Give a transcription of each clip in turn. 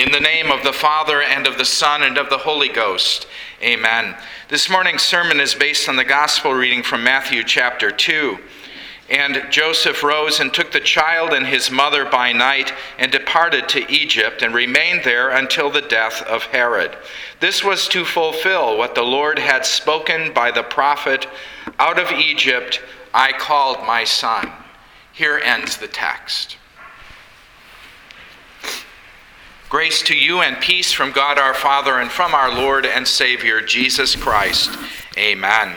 In the name of the Father, and of the Son, and of the Holy Ghost. Amen. This morning's sermon is based on the gospel reading from Matthew chapter 2. And Joseph rose and took the child and his mother by night and departed to Egypt and remained there until the death of Herod. This was to fulfill what the Lord had spoken by the prophet, "Out of Egypt I called my son." Here ends the text. Grace to you and peace from God our Father and from our Lord and Savior Jesus Christ. Amen.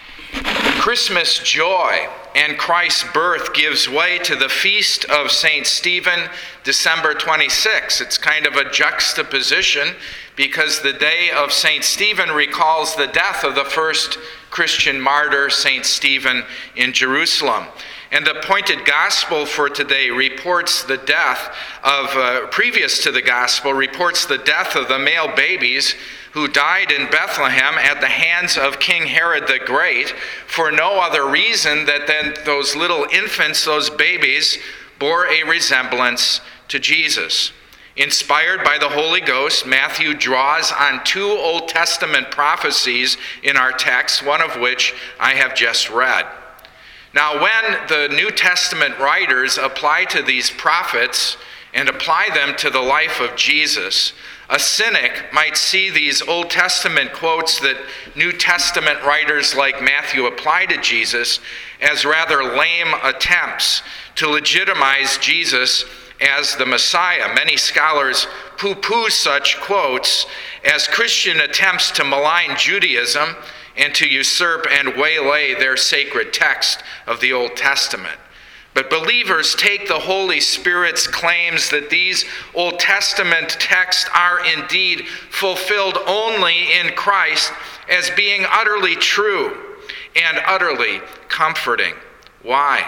Christmas joy and Christ's birth gives way to the feast of St. Stephen, December 26. It's kind of a juxtaposition because the day of St. Stephen recalls the death of the first Christian martyr, St. Stephen, in Jerusalem. And the appointed gospel for today reports the death of, previous to the gospel, reports the death of the male babies who died in Bethlehem at the hands of King Herod the Great for no other reason than those little infants, those babies, bore a resemblance to Jesus. Inspired by the Holy Ghost, Matthew draws on two Old Testament prophecies in our text, one of which I have just read. Now, when the New Testament writers apply to these prophets and apply them to the life of Jesus, a cynic might see these Old Testament quotes that New Testament writers like Matthew apply to Jesus as rather lame attempts to legitimize Jesus as the Messiah. Many scholars poo-poo such quotes as Christian attempts to malign Judaism and to usurp and waylay their sacred text of the Old Testament. But believers take the Holy Spirit's claims that these Old Testament texts are indeed fulfilled only in Christ as being utterly true and utterly comforting. Why?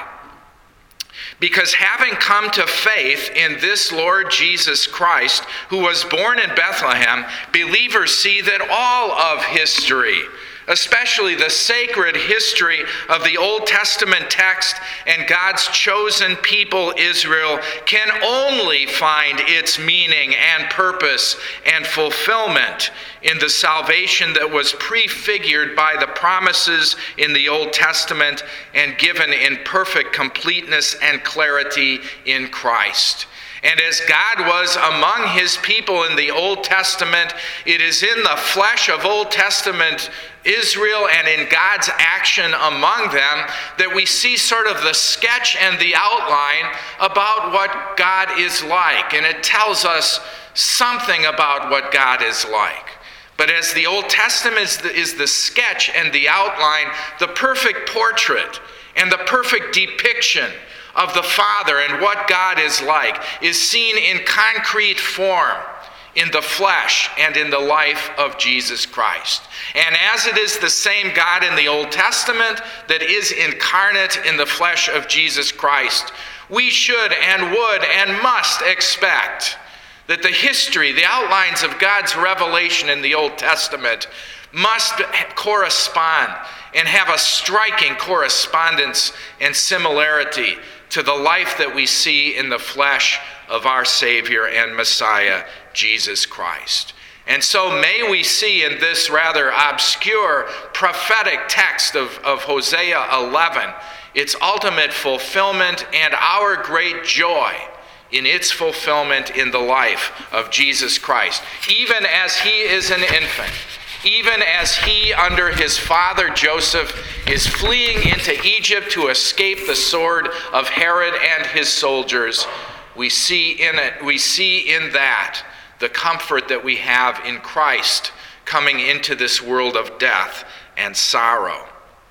Because having come to faith in this Lord Jesus Christ, who was born in Bethlehem, believers see that all of history, especially the sacred history of the Old Testament text and God's chosen people Israel, can only find its meaning and purpose and fulfillment in the salvation that was prefigured by the promises in the Old Testament and given in perfect completeness and clarity in Christ. And as God was among his people in the Old Testament, it is in the flesh of Old Testament Israel and in God's action among them that we see sort of the sketch and the outline about what God is like. And it tells us something about what God is like. But as the Old Testament is the sketch and the outline, the perfect portrait and the perfect depiction of the Father and what God is like is seen in concrete form in the flesh and in the life of Jesus Christ. And as it is the same God in the Old Testament that is incarnate in the flesh of Jesus Christ, we should and would and must expect that the history, the outlines of God's revelation in the Old Testament must correspond and have a striking correspondence and similarity to the life that we see in the flesh of our Savior and Messiah, Jesus Christ. And so may we see in this rather obscure prophetic text of Hosea 11 its ultimate fulfillment and our great joy in its fulfillment in the life of Jesus Christ. Even as he is an infant, even as he, under his father Joseph, is fleeing into Egypt to escape the sword of Herod and his soldiers, we see in that the comfort that we have in Christ coming into this world of death and sorrow.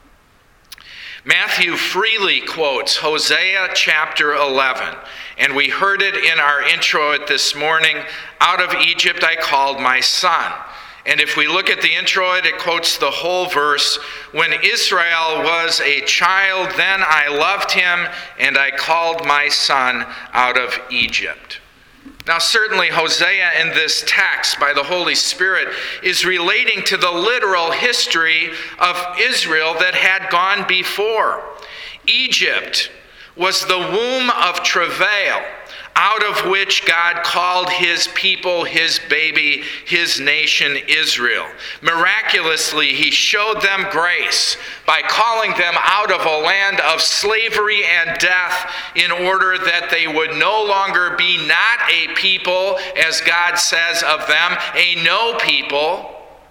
Matthew freely quotes Hosea chapter 11, and we heard it in our intro this morning, "Out of Egypt I called my son." And if we look at the introit, it quotes the whole verse. "When Israel was a child, then I loved him, and I called my son out of Egypt." Now, certainly Hosea in this text by the Holy Spirit is relating to the literal history of Israel that had gone before. Egypt was the womb of travail, out of which God called his people, his baby, his nation, Israel. Miraculously, he showed them grace by calling them out of a land of slavery and death in order that they would no longer be not a people, as God says of them, a no people,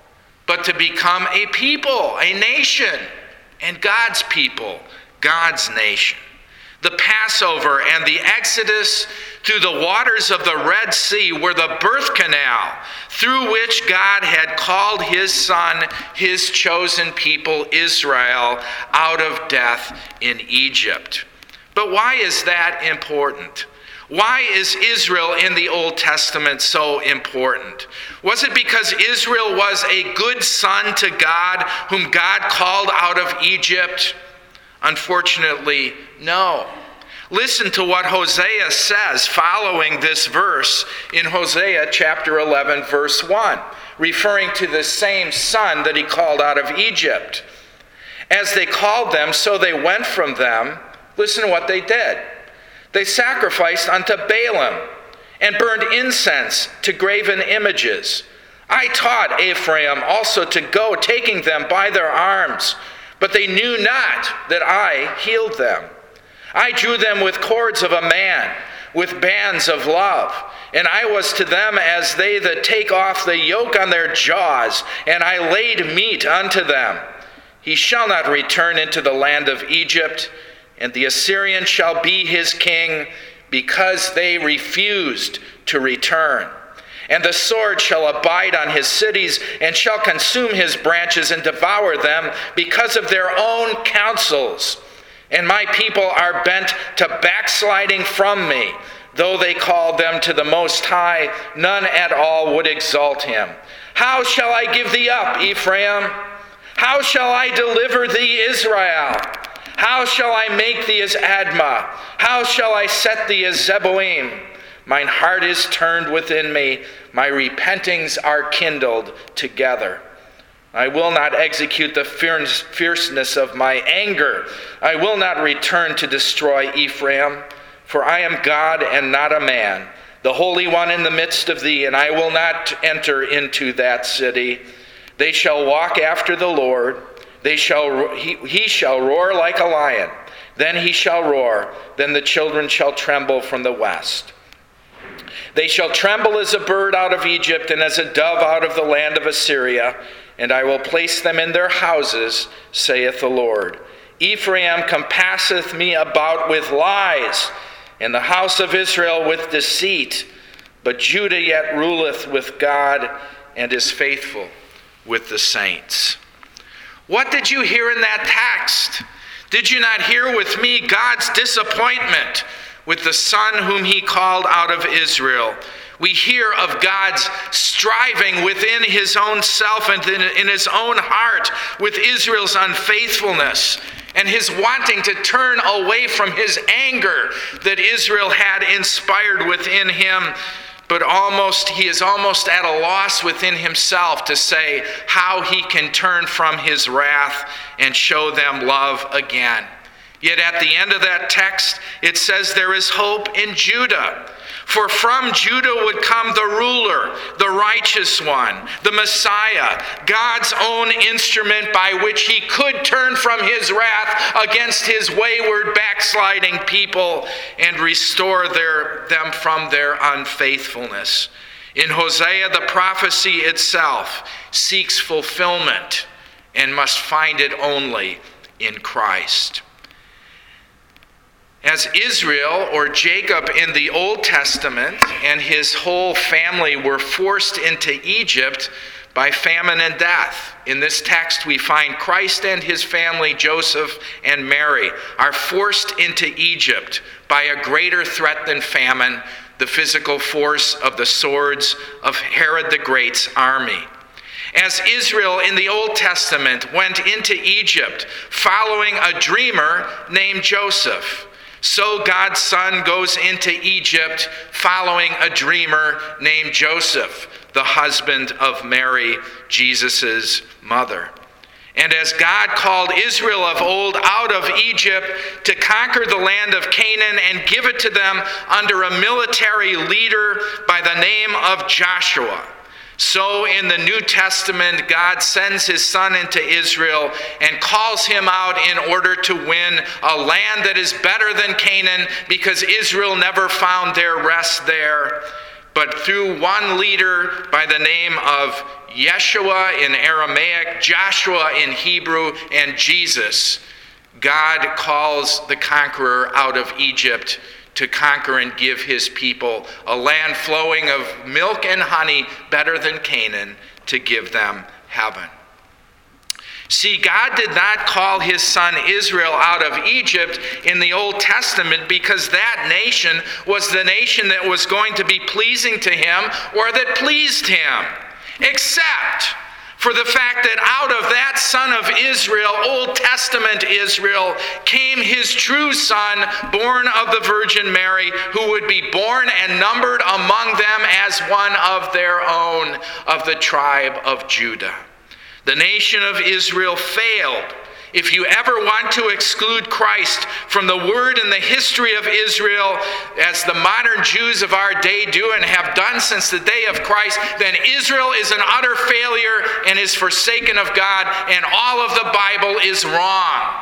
but to become a people, a nation, and God's people, God's nation. The Passover and the Exodus through the waters of the Red Sea were the birth canal through which God had called his son, his chosen people, Israel, out of death in Egypt. But why is that important? Why is Israel in the Old Testament so important? Was it because Israel was a good son to God, whom God called out of Egypt? Unfortunately, no. Listen to what Hosea says following this verse in Hosea chapter 11, verse 1, referring to the same son that he called out of Egypt. As they called them, so they went from them. Listen to what they did. They sacrificed unto Baalim and burned incense to graven images. I taught Ephraim also to go, taking them by their arms, but they knew not that I healed them. I drew them with cords of a man, with bands of love, and I was to them as they that take off the yoke on their jaws, and I laid meat unto them. He shall not return into the land of Egypt, and the Assyrian shall be his king, because they refused to return. And the sword shall abide on his cities, and shall consume his branches and devour them, because of their own counsels. And my people are bent to backsliding from me. Though they called them to the Most High, none at all would exalt him. How shall I give thee up, Ephraim? How shall I deliver thee, Israel? How shall I make thee as Admah? How shall I set thee as Zeboim? Mine heart is turned within me. My repentings are kindled together. I will not execute the fierceness of my anger. I will not return to destroy Ephraim. For I am God and not a man, the Holy One in the midst of thee, and I will not enter into that city. They shall walk after the Lord. He shall roar like a lion. Then he shall roar. Then the children shall tremble from the west. They shall tremble as a bird out of Egypt, and as a dove out of the land of Assyria. And I will place them in their houses, saith the Lord. Ephraim compasseth me about with lies, and the house of Israel with deceit. But Judah yet ruleth with God, and is faithful with the saints. What did you hear in that text? Did you not hear with me God's disappointment with the son whom he called out of Israel? We hear of God's striving within his own self and in his own heart with Israel's unfaithfulness and his wanting to turn away from his anger that Israel had inspired within him. But he is almost at a loss within himself to say how he can turn from his wrath and show them love again. Yet at the end of that text, it says there is hope in Judah. For from Judah would come the ruler, the righteous one, the Messiah, God's own instrument by which he could turn from his wrath against his wayward, backsliding people and restore them from their unfaithfulness. In Hosea, the prophecy itself seeks fulfillment and must find it only in Christ. As Israel, or Jacob in the Old Testament, and his whole family were forced into Egypt by famine and death. In this text we find Christ and his family, Joseph and Mary, are forced into Egypt by a greater threat than famine, the physical force of the swords of Herod the Great's army. As Israel in the Old Testament went into Egypt following a dreamer named Joseph, so God's Son goes into Egypt following a dreamer named Joseph, the husband of Mary, Jesus' mother. And as God called Israel of old out of Egypt to conquer the land of Canaan and give it to them under a military leader by the name of Joshua, so in the New Testament, God sends his Son into Israel and calls him out in order to win a land that is better than Canaan, because Israel never found their rest there. But through one leader by the name of Yeshua in Aramaic, Joshua in Hebrew, and Jesus, God calls the conqueror out of Egypt to conquer and give his people a land flowing of milk and honey, better than Canaan, to give them heaven. See, God did not call his son Israel out of Egypt in the Old Testament because that nation was the nation that was going to be pleasing to him or that pleased him, except for the fact that out of that son of Israel, Old Testament Israel, came his true son, born of the Virgin Mary, who would be born and numbered among them as one of their own, of the tribe of Judah. The nation of Israel failed. If you ever want to exclude Christ from the word and the history of Israel, as the modern Jews of our day do and have done since the day of Christ, then Israel is an utter failure and is forsaken of God, and all of the Bible is wrong.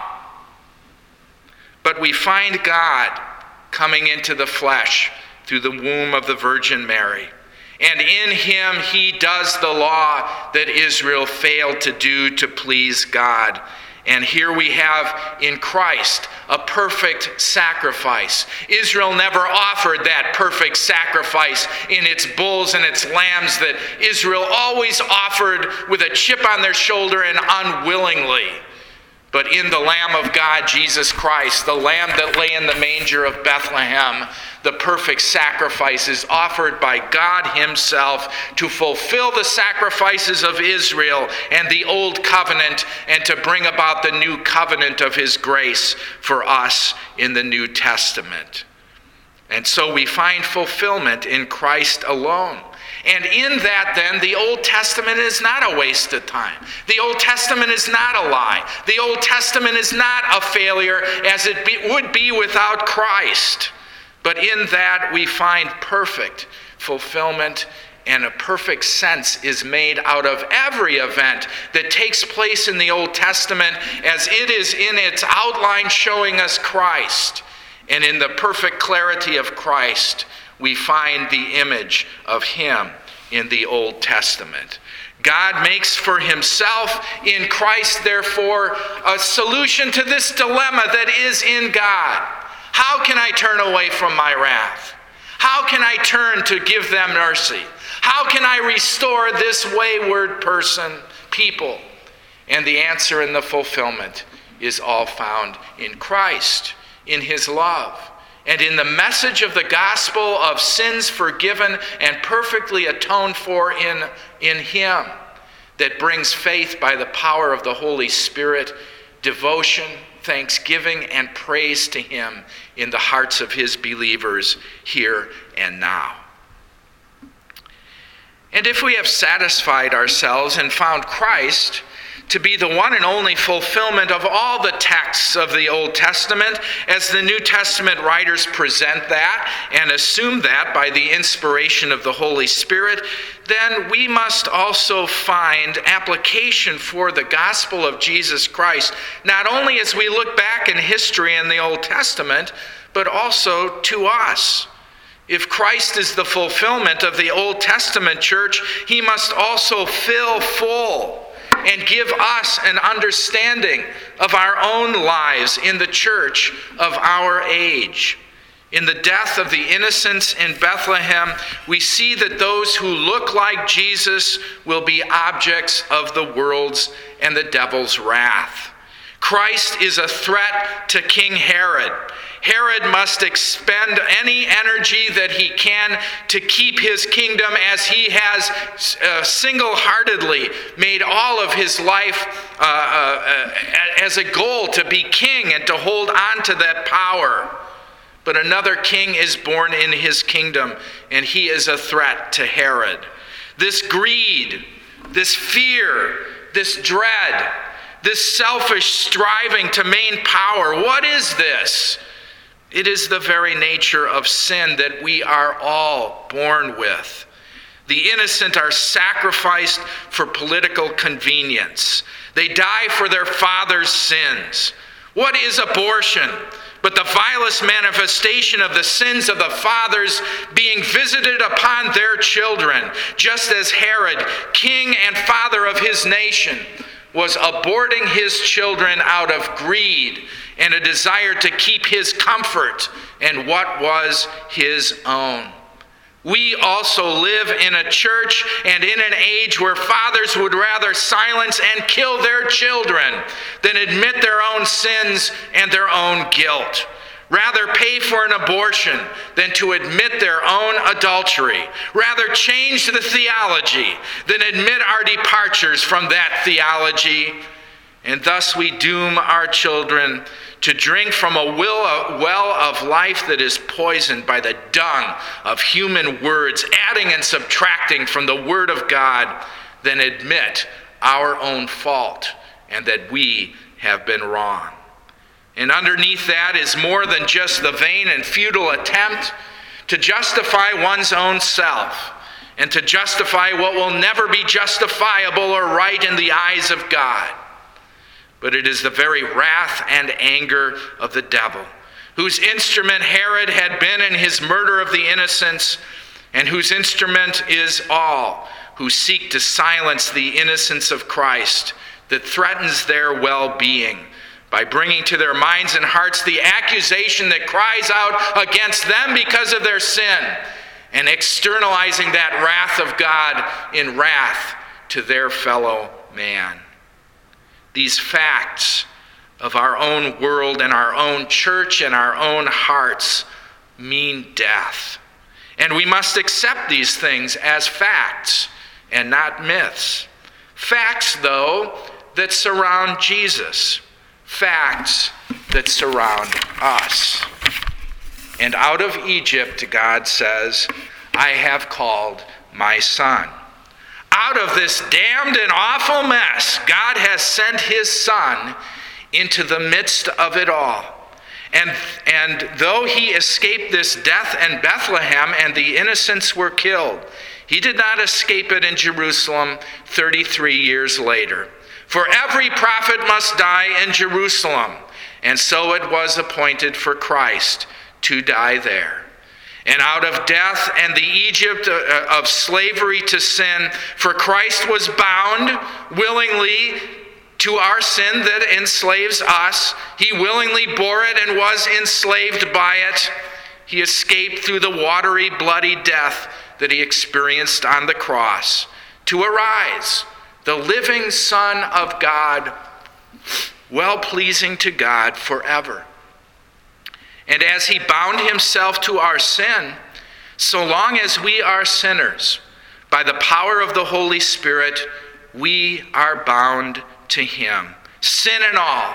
But we find God coming into the flesh through the womb of the Virgin Mary. And in him he does the law that Israel failed to do to please God. And here we have in Christ a perfect sacrifice. Israel never offered that perfect sacrifice in its bulls and its lambs that Israel always offered with a chip on their shoulder and unwillingly. But in the Lamb of God, Jesus Christ, the Lamb that lay in the manger of Bethlehem, the perfect sacrifice is offered by God himself to fulfill the sacrifices of Israel and the old covenant, and to bring about the new covenant of his grace for us in the New Testament. And so we find fulfillment in Christ alone. And in that, then, the Old Testament is not a waste of time. The Old Testament is not a lie. The Old Testament is not a failure, as it would be without Christ. But in that, we find perfect fulfillment, and a perfect sense is made out of every event that takes place in the Old Testament, as it is in its outline showing us Christ. And in the perfect clarity of Christ, we find the image of him in the Old Testament. God makes for himself in Christ, therefore, a solution to this dilemma that is in God. How can I turn away from my wrath? How can I turn to give them mercy? How can I restore this wayward people? And the answer and the fulfillment is all found in Christ, in his love, and in the message of the gospel of sins forgiven and perfectly atoned for in him, that brings faith by the power of the Holy Spirit, devotion, thanksgiving, and praise to him in the hearts of his believers here and now. And if we have satisfied ourselves and found Christ to be the one and only fulfillment of all the texts of the Old Testament, as the New Testament writers present that and assume that by the inspiration of the Holy Spirit, then we must also find application for the gospel of Jesus Christ, not only as we look back in history in the Old Testament, but also to us. If Christ is the fulfillment of the Old Testament church, he must also fill full and give us an understanding of our own lives in the church of our age. In the death of the innocents in Bethlehem, we see that those who look like Jesus will be objects of the world's and the devil's wrath. Christ is a threat to King Herod. Herod must expend any energy that he can to keep his kingdom, as he has single-heartedly made all of his life as a goal to be king and to hold on to that power. But another king is born in his kingdom, and he is a threat to Herod. This greed, this fear, this dread, this selfish striving to maintain power. What is this? It is the very nature of sin that we are all born with. The innocent are sacrificed for political convenience. They die for their father's sins. What is abortion but the vilest manifestation of the sins of the fathers being visited upon their children, just as Herod, king and father of his nation, was aborting his children out of greed and a desire to keep his comfort and what was his own. We also live in a church and in an age where fathers would rather silence and kill their children than admit their own sins and their own guilt. Rather pay for an abortion than to admit their own adultery. Rather change the theology than admit our departures from that theology. And thus we doom our children to drink from a well of life that is poisoned by the dung of human words, adding and subtracting from the Word of God, than admit our own fault and that we have been wrong. And underneath that is more than just the vain and futile attempt to justify one's own self and to justify what will never be justifiable or right in the eyes of God. But it is the very wrath and anger of the devil, whose instrument Herod had been in his murder of the innocents, and whose instrument is all who seek to silence the innocence of Christ, that threatens their well-being by bringing to their minds and hearts the accusation that cries out against them because of their sin, and externalizing that wrath of God in wrath to their fellow man. These facts of our own world and our own church and our own hearts mean death. And we must accept these things as facts and not myths. Facts, though, that surround Jesus. Facts that surround us. And out of Egypt, God says, I have called my son. Out of this damned and awful mess, God has sent his Son into the midst of it all. And though he escaped this death in Bethlehem and the innocents were killed, he did not escape it in Jerusalem 33 years later. For every prophet must die in Jerusalem, and so it was appointed for Christ to die there. And out of death and the Egypt of slavery to sin, for Christ was bound willingly to our sin that enslaves us. He willingly bore it and was enslaved by it. He escaped through the watery, bloody death that he experienced on the cross to arise, the living Son of God, well-pleasing to God forever. And as he bound himself to our sin, so long as we are sinners, by the power of the Holy Spirit, we are bound to him. Sin and all,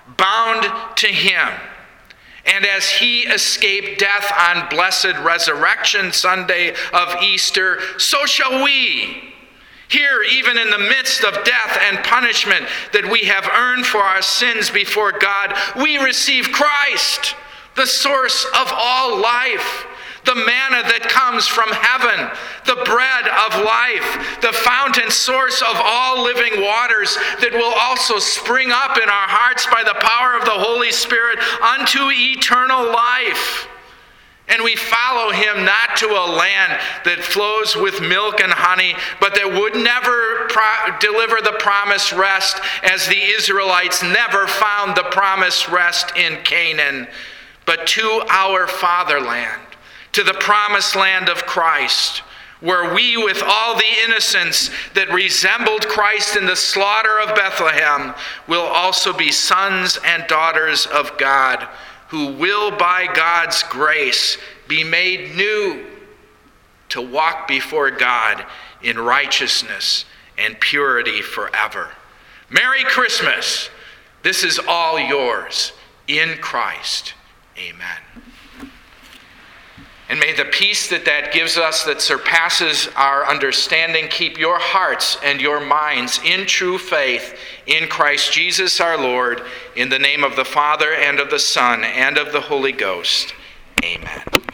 bound to him. And as he escaped death on Blessed Resurrection Sunday of Easter, so shall we. Here, even in the midst of death and punishment that we have earned for our sins before God, we receive Christ, the source of all life, the manna that comes from heaven, the bread of life, the fountain source of all living waters that will also spring up in our hearts by the power of the Holy Spirit unto eternal life. And we follow him not to a land that flows with milk and honey, but that would never deliver the promised rest, as the Israelites never found the promised rest in Canaan, but to our fatherland, to the promised land of Christ, where we, with all the innocence that resembled Christ in the slaughter of Bethlehem, will also be sons and daughters of God, who will, by God's grace, be made new to walk before God in righteousness and purity forever. Merry Christmas! This is all yours in Christ. Amen. And may the peace that gives us, that surpasses our understanding, keep your hearts and your minds in true faith in Christ Jesus our Lord, in the name of the Father and of the Son and of the Holy Ghost. Amen.